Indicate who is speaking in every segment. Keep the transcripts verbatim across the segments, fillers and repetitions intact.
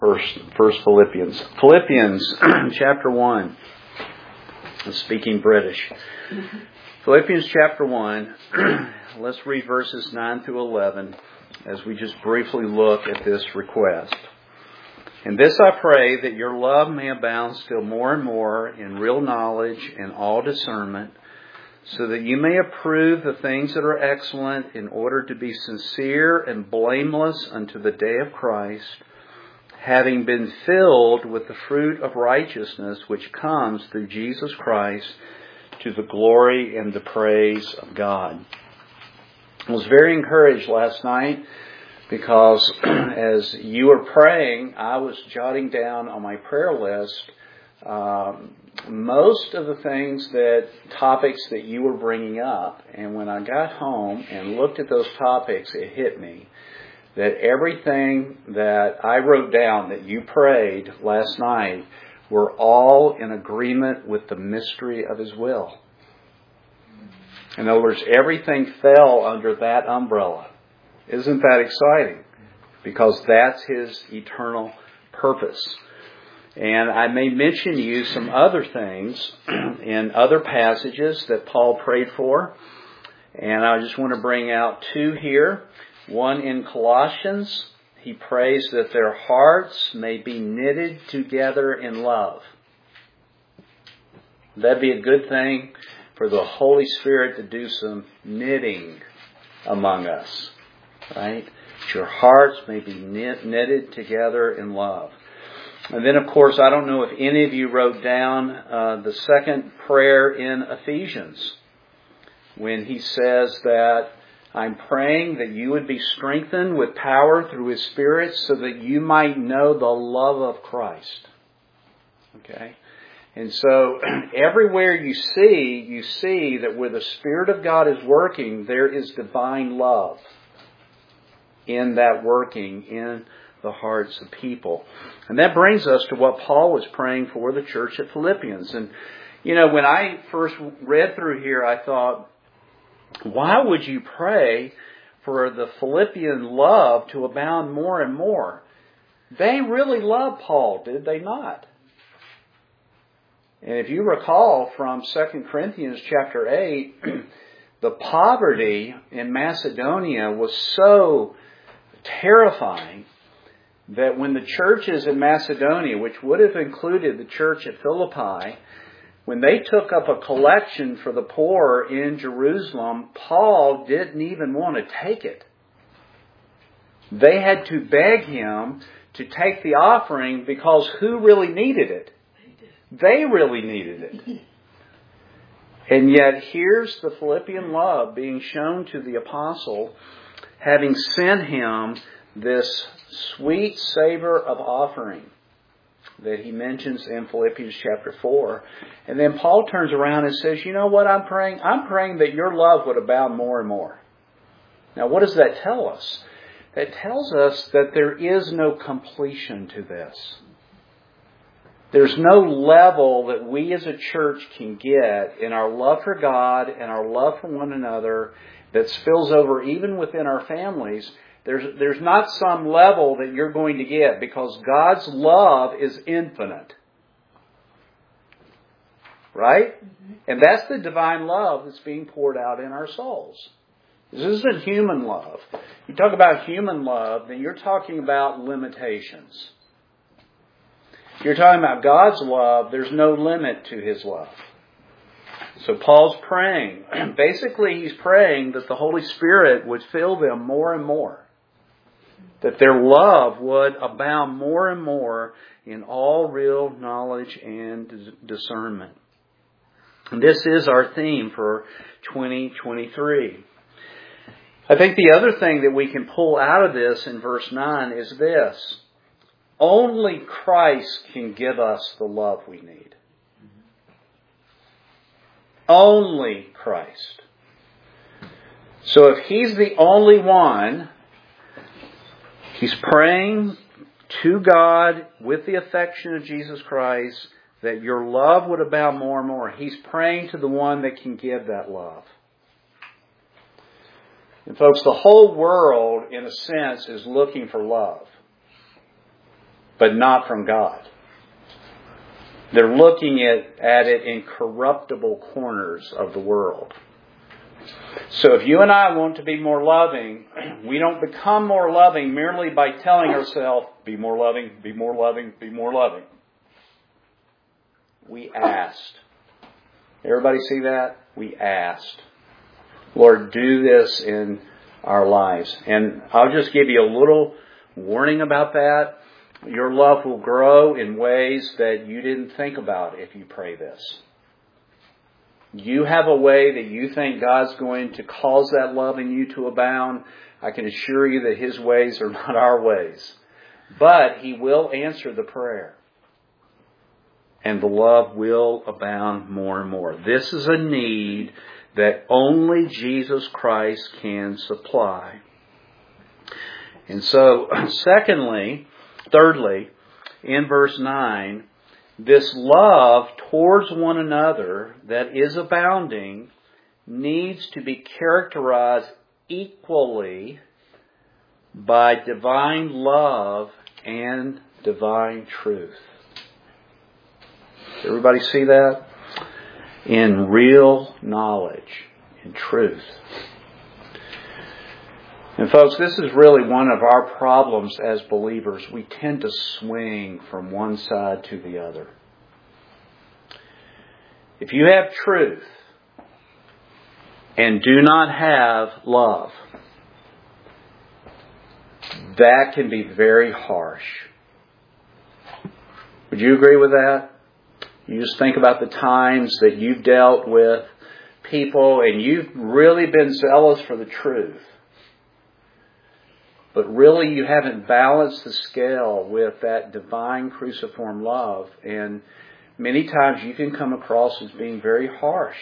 Speaker 1: First, first Philippians. Philippians chapter one. I'm speaking British. Philippians chapter one. Let's read verses nine through eleven as we just briefly look at this request. And this I pray, that your love may abound still more and more in real knowledge and all discernment, so that you may approve the things that are excellent, in order to be sincere and blameless unto the day of Christ, having been filled with the fruit of righteousness which comes through Jesus Christ, to the glory and the praise of God. I was very encouraged last night because as you were praying, I was jotting down on my prayer list um, most of the things that, topics that you were bringing up. And when I got home and looked at those topics, it hit me that everything that I wrote down that you prayed last night were all in agreement with the mystery of His will. In other words, everything fell under that umbrella. Isn't that exciting? Because that's His eternal purpose. And I may mention to you some other things in other passages that Paul prayed for. And I just want to bring out two here. One in Colossians, he prays that their hearts may be knitted together in love. That'd be a good thing for the Holy Spirit to do some knitting among us, right? That your hearts may be knit, knitted together in love. And then, of course, I don't know if any of you wrote down uh, the second prayer in Ephesians, when he says that I'm praying that you would be strengthened with power through His Spirit, so that you might know the love of Christ. Okay? And so everywhere you see, you see that where the Spirit of God is working, there is divine love in that working in the hearts of people. And that brings us to what Paul was praying for the church at Philippians. And, you know, when I first read through here, I thought, why would you pray for the Philippian love to abound more and more? They really loved Paul, did they not? And if you recall from Second Corinthians chapter eight, the poverty in Macedonia was so terrifying that when the churches in Macedonia, which would have included the church at Philippi, when they took up a collection for the poor in Jerusalem, Paul didn't even want to take it. They had to beg him to take the offering, because who really needed it? They really needed it. And yet here's the Philippian love being shown to the apostle, having sent him this sweet savor of offering that he mentions in Philippians chapter four. And then Paul turns around and says, you know what I'm praying? I'm praying that your love would abound more and more. Now, what does that tell us? That tells us that there is no completion to this. There's no level that we as a church can get in our love for God and our love for one another that spills over even within our families. There's, there's not some level that you're going to get, because God's love is infinite. Right? Mm-hmm. And that's the divine love that's being poured out in our souls. This isn't human love. You talk about human love, then you're talking about limitations. You're talking about God's love, there's no limit to His love. So Paul's praying. Basically, he's praying that the Holy Spirit would fill them more and more. That their love would abound more and more in all real knowledge and discernment. And this is our theme for twenty twenty-three. I think the other thing that we can pull out of this in verse nine is this. Only Christ can give us the love we need. Only Christ. So if He's the only one, he's praying to God with the affection of Jesus Christ that your love would abound more and more. He's praying to the one that can give that love. And folks, the whole world, in a sense, is looking for love. but not from God. They're looking at, at it in corruptible corners of the world. So if you and I want to be more loving, we don't become more loving merely by telling ourselves, be more loving, be more loving, be more loving. We asked. Everybody see that? We asked. Lord, do this in our lives. And I'll just give you a little warning about that. Your love will grow in ways that you didn't think about if you pray this. You have a way that you think God's going to cause that love in you to abound. I can assure you that His ways are not our ways. But He will answer the prayer. And the love will abound more and more. This is a need that only Jesus Christ can supply. And so, secondly, thirdly, in verse nine, this love towards one another that is abounding needs to be characterized equally by divine love and divine truth. Everybody see that? In real knowledge, in truth. And folks, this is really one of our problems as believers. We tend to swing from one side to the other. If you have truth and do not have love, that can be very harsh. Would you agree with that? You just think about the times that you've dealt with people and you've really been zealous for the truth. But really you haven't balanced the scale with that divine cruciform love. And many times you can come across as being very harsh.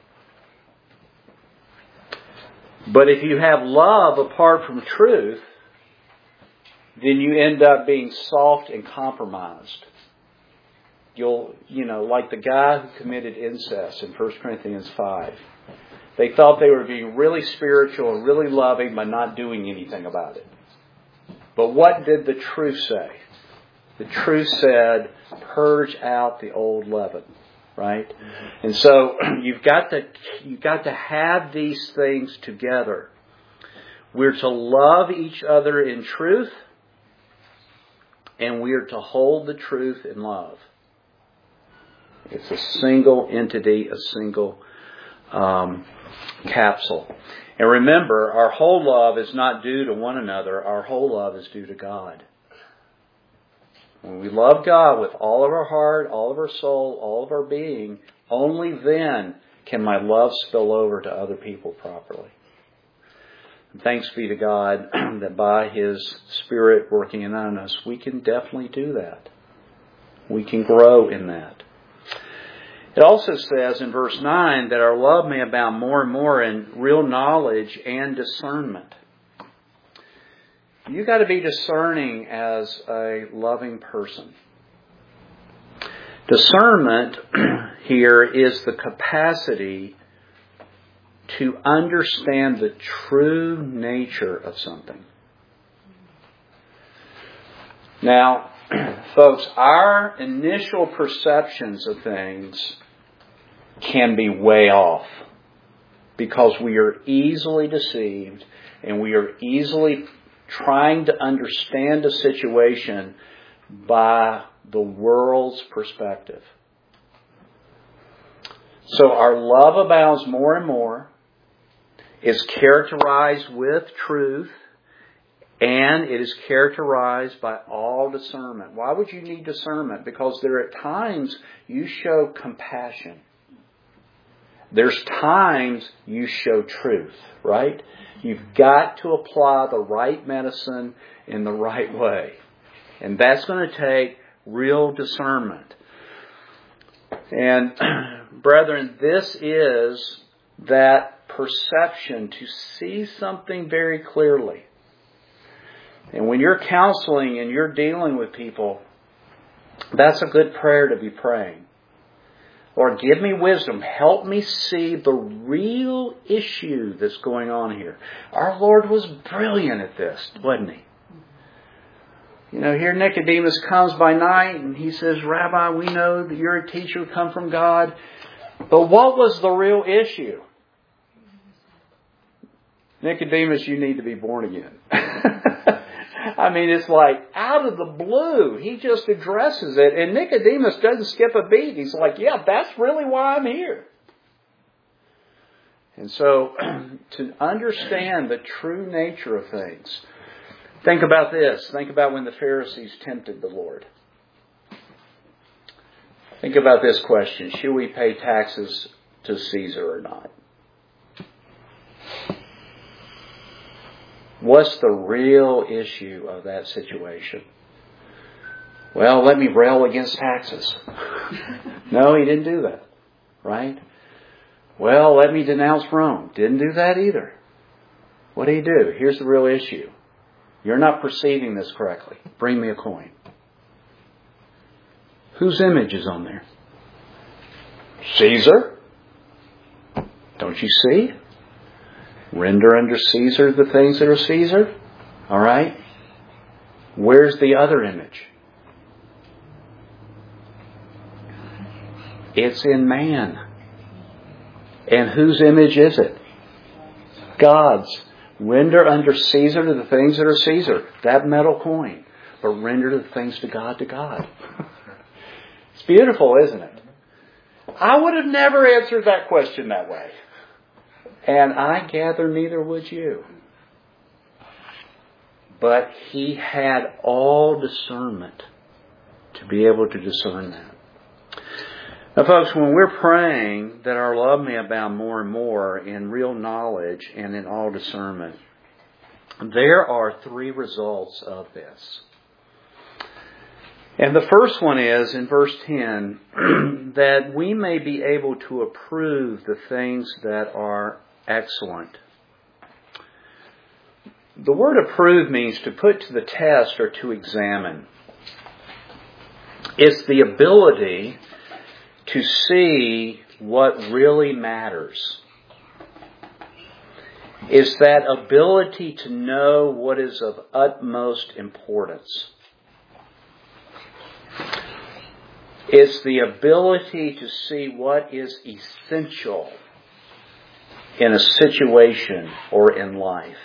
Speaker 1: But if you have love apart from truth, then you end up being soft and compromised. You'll, you know, like the guy who committed incest in First Corinthians five. They thought they were being really spiritual and really loving by not doing anything about it. But what did the truth say? The truth said, purge out the old leaven, right? Mm-hmm. And so you've got to you've got to have these things together. We're to love each other in truth, and we are to hold the truth in love. It's a single entity, a single um, capsule. And remember, our whole love is not due to one another. Our whole love is due to God. When we love God with all of our heart, all of our soul, all of our being, only then can my love spill over to other people properly. And thanks be to God that by His Spirit working in us, we can definitely do that. We can grow in that. It also says in verse nine that our love may abound more and more in real knowledge and discernment. You've got to be discerning as a loving person. Discernment here is the capacity to understand the true nature of something. Now, folks, our initial perceptions of things can be way off because we are easily deceived and we are easily trying to understand a situation by the world's perspective. So our love abounds more and more, is characterized with truth, and it is characterized by all discernment. Why would you need discernment? Because there are times you show compassion. There's times you show truth, right? You've got to apply the right medicine in the right way. And that's going to take real discernment. And brethren, this is that perception to see something very clearly. And when you're counseling and you're dealing with people, that's a good prayer to be praying. Lord, give me wisdom. Help me see the real issue that's going on here. Our Lord was brilliant at this, wasn't He? You know, here Nicodemus comes by night and he says, Rabbi, we know that you're a teacher come from God. But what was the real issue? Nicodemus, you need to be born again. I mean, it's like out of the blue. He just addresses it. And Nicodemus doesn't skip a beat. He's like, yeah, that's really why I'm here. And so, to understand the true nature of things, think about this. Think about when the Pharisees tempted the Lord. Think about this question. Should we pay taxes to Caesar or not? What's the real issue of that situation? Well, let me rail against taxes. No, he didn't do that. Right? Well, let me denounce Rome. Didn't do that either. What did he do? Here's the real issue. You're not perceiving this correctly. Bring me a coin. Whose image is on there? Caesar. Don't you see? Render unto Caesar the things that are Caesar. All right? Where's the other image? It's in man. And whose image is it? God's. Render unto Caesar to the things that are Caesar. That metal coin. But render the things to God to God. It's beautiful, isn't it? I would have never answered that question that way. And I gather neither would you. But he had all discernment to be able to discern that. Now, folks, when we're praying that our love may abound more and more in real knowledge and in all discernment, there are three results of this. And the first one is, in verse ten, that we may be able to approve the things that are excellent. The word approve means to put to the test or to examine. It's the ability to see what really matters. It's that ability to know what is of utmost importance. It's the ability to see what is essential in a situation or in life.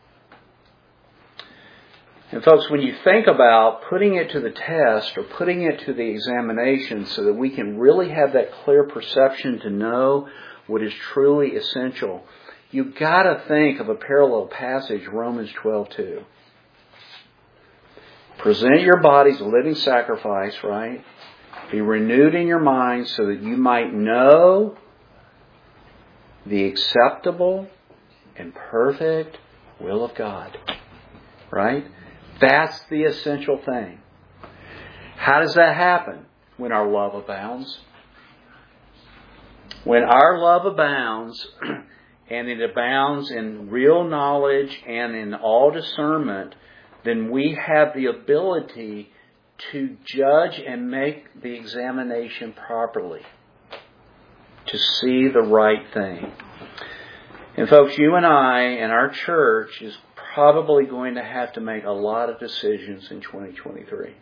Speaker 1: And folks, when you think about putting it to the test or putting it to the examination so that we can really have that clear perception to know what is truly essential, you've got to think of a parallel passage, Romans twelve two. Present your bodies a living sacrifice, right? Be renewed in your mind so that you might know the acceptable and perfect will of God. Right? That's the essential thing. How does that happen? When our love abounds. When our love abounds, and it abounds in real knowledge and in all discernment, then we have the ability to judge and make the examination properly. To see the right thing. And folks, you and I and our church is probably going to have to make a lot of decisions in twenty twenty-three.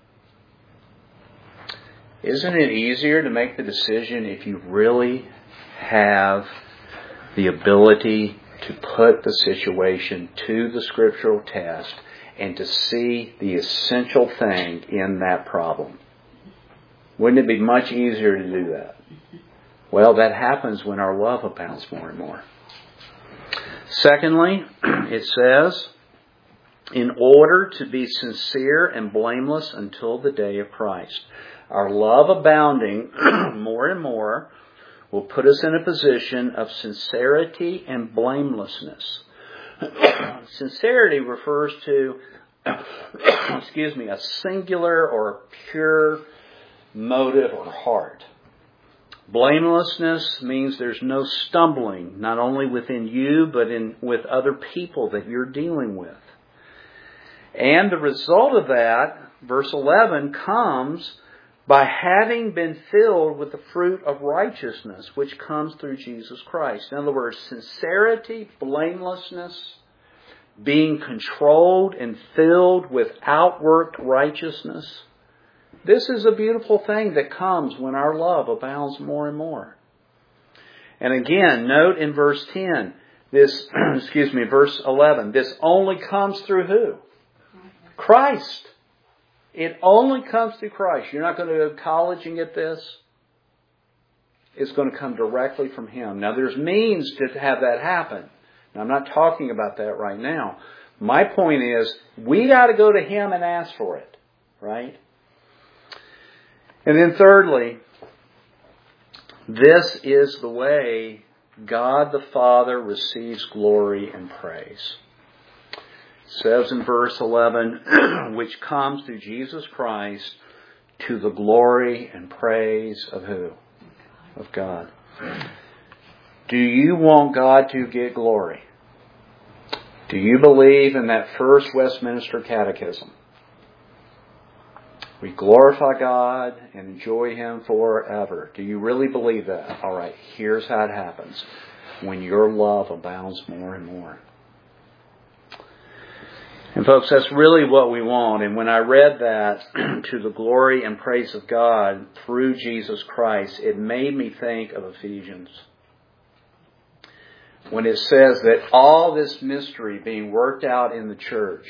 Speaker 1: Isn't it easier to make the decision if you really have the ability to put the situation to the scriptural test and to see the essential thing in that problem? Wouldn't it be much easier to do that? Well, that happens when our love abounds more and more. Secondly, it says, in order to be sincere and blameless until the day of Christ. Our love abounding more and more will put us in a position of sincerity and blamelessness. Sincerity refers to, excuse me, a singular or pure motive or heart. Blamelessness means there's no stumbling, not only within you, but in with other people that you're dealing with. And the result of that, verse eleven, comes by having been filled with the fruit of righteousness, which comes through Jesus Christ. In other words, sincerity, blamelessness, being controlled and filled with outworked righteousness. This is a beautiful thing that comes when our love abounds more and more. And again, note in verse ten, this, excuse me, verse eleven, this only comes through who? Christ. It only comes through Christ. You're not going to go to college and get this. It's going to come directly from Him. Now, there's means to have that happen. Now, I'm not talking about that right now. My point is, we got to go to Him and ask for it, right? And then thirdly, this is the way God the Father receives glory and praise. It says in verse eleven, which comes through Jesus Christ to the glory and praise of who? Of God. Do you want God to get glory? Do you believe in that first Westminster Catechism? We glorify God and enjoy Him forever. Do you really believe that? All right, here's how it happens. When your love abounds more and more. And folks, that's really what we want. And when I read that, to the glory and praise of God through Jesus Christ, it made me think of Ephesians. When it says that all this mystery being worked out in the church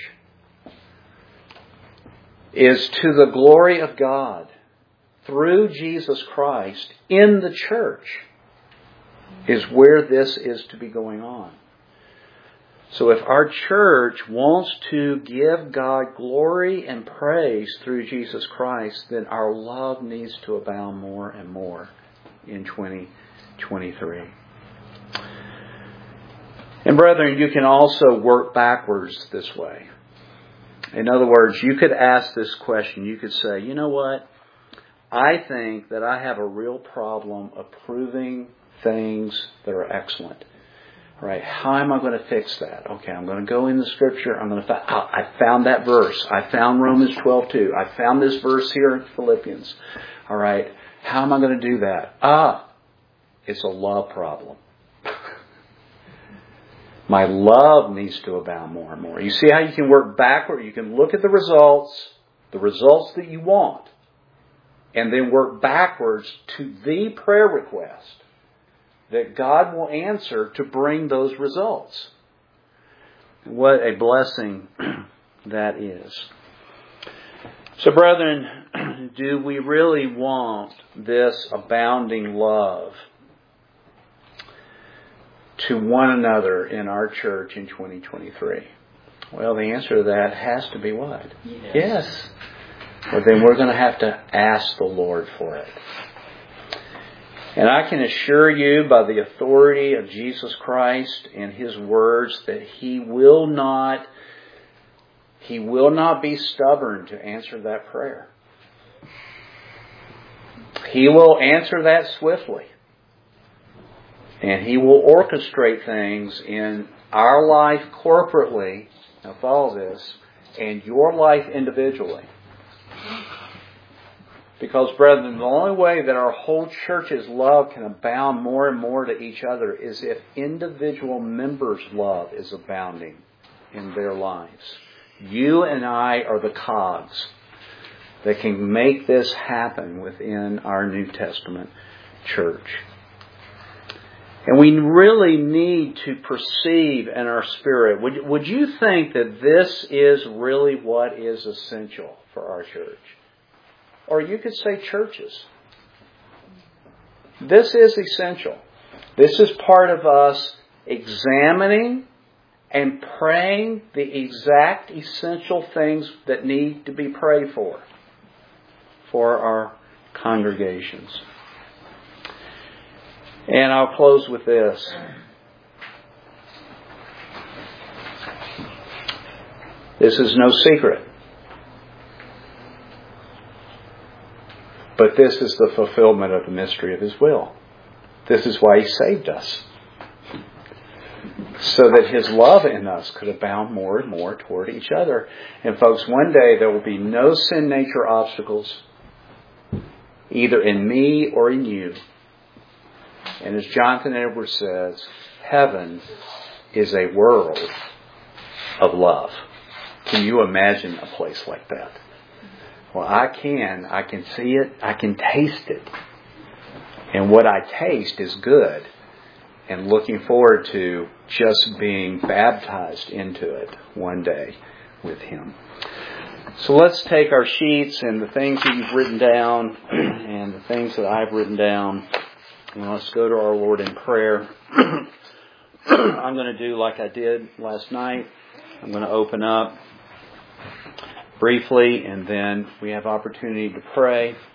Speaker 1: is to the glory of God through Jesus Christ in the church, is where this is to be going on. So if our church wants to give God glory and praise through Jesus Christ, then our love needs to abound more and more in twenty twenty-three. And brethren, you can also work backwards this way. In other words, you could ask this question. You could say, you know what? I think that I have a real problem approving things that are excellent. Right? How am I going to fix that? Okay, I'm going to go in the Scripture. I'm going to. Find, I found that verse. I found Romans twelve two. I found this verse here in Philippians. All right. How am I going to do that? Ah, it's a love problem. My love needs to abound more and more. You see how you can work backward? You can look at the results, the results that you want, and then work backwards to the prayer request that God will answer to bring those results. What a blessing that is. So, brethren, do we really want this abounding love to one another in our church in twenty twenty-three? Well, the answer to that has to be what? Yes. Yes. Well, then we're going to have to ask the Lord for it. And I can assure you by the authority of Jesus Christ and His words that He will not, He will not be stubborn to answer that prayer. He will answer that swiftly. And He will orchestrate things in our life corporately, now follow this, and your life individually. Because, brethren, the only way that our whole church's love can abound more and more to each other is if individual members' love is abounding in their lives. You and I are the cogs that can make this happen within our New Testament church. And we really need to perceive in our spirit. Would, would you think that this is really what is essential for our church? Or you could say churches. This is essential. This is part of us examining and praying the exact essential things that need to be prayed for for our congregations. And I'll close with this. This is no secret. But this is the fulfillment of the mystery of His will. This is why He saved us. So that His love in us could abound more and more toward each other. And folks, one day there will be no sin nature obstacles, either in me or in you. And as Jonathan Edwards says, heaven is a world of love. Can you imagine a place like that? Well, I can. I can see it. I can taste it. And what I taste is good. And looking forward to just being baptized into it one day with Him. So let's take our sheets and the things that you've written down and the things that I've written down, and let's go to our Lord in prayer. I'm going to do like I did last night. I'm going to open up briefly, and then we have opportunity to pray.